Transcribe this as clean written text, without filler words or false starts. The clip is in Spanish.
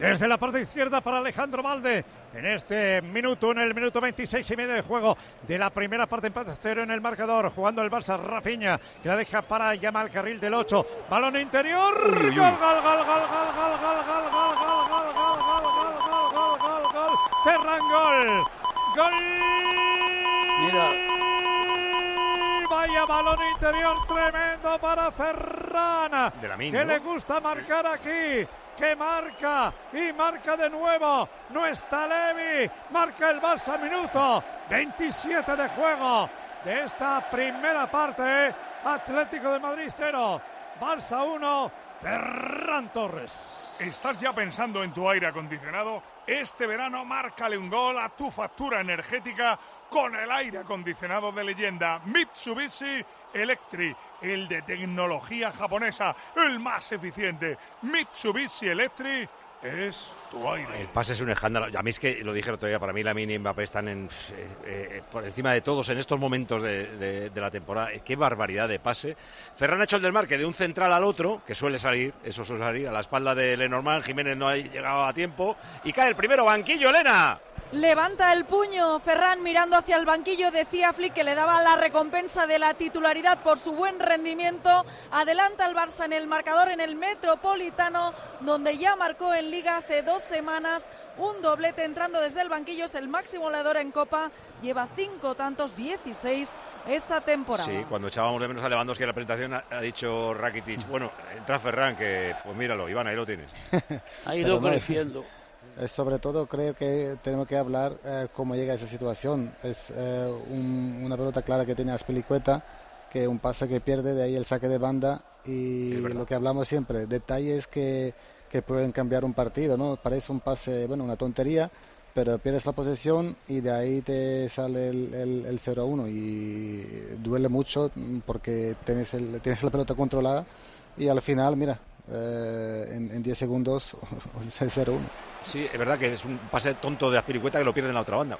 Desde la parte izquierda para Alejandro Valde. En este minuto, en el minuto 26 y medio de juego de la primera parte, empate 0 en el marcador. Jugando el Barça, Rafinha, que la deja para Yamal, carril del 8. Balón interior. Gol, gol, gol, gol, gol, gol, gol, gol, gol, gol, gol, gol, gol, gol, gol. Ferran, gol. Gol. Mira. Vaya balón interior tremendo para Ferran, que le gusta marcar aquí, que marca y marca de nuevo. No está Levi, marca el Barça, minuto 27 de juego de esta primera parte. Atlético de Madrid 0, Barça 1, Ferran Torres. ¿Estás ya pensando en tu aire acondicionado? Este verano márcale un gol a tu factura energética con el aire acondicionado de leyenda Mitsubishi Electric, el de tecnología japonesa, el más eficiente. Mitsubishi Electric es tu aire. El pase es un escándalo. A mí es que, lo dije el otro día, para mí Lamine y Mbappé están por encima de todos en estos momentos de la temporada. Qué barbaridad de pase. Ferran ha hecho el desmarque de un central al otro, que suele salir, a la espalda de Lenormand. Jiménez no ha llegado a tiempo y cae el primero. Banquillo, Elena. Levanta el puño Ferran mirando hacia el banquillo. Decía Flick que le daba la recompensa de la titularidad por su buen rendimiento. Adelanta el Barça en el marcador en el Metropolitano, donde ya marcó en Liga hace 2 semanas un doblete entrando desde el banquillo. Es el máximo goleador en Copa, lleva 5 tantos, 16 esta temporada. Sí, cuando echábamos de menos a Lewandowski en la presentación ha dicho Rakitic, bueno, entra Ferran, que pues míralo, Iván, ahí lo tienes. Ha ido creciendo. Sobre todo creo que tenemos que hablar cómo llega a esa situación. Es una pelota clara que tiene Azpilicueta, que un pase que pierde, de ahí el saque de banda, y lo que hablamos siempre, detalles que pueden cambiar un partido, ¿no? Parece un pase, bueno, una tontería, pero pierdes la posesión y de ahí te sale el 0-1 y duele mucho porque tienes la pelota controlada y al final, mira, en 10 segundos es el 0-1. Sí, es verdad que es un pase tonto de Azpilicueta que lo pierde en la otra banda.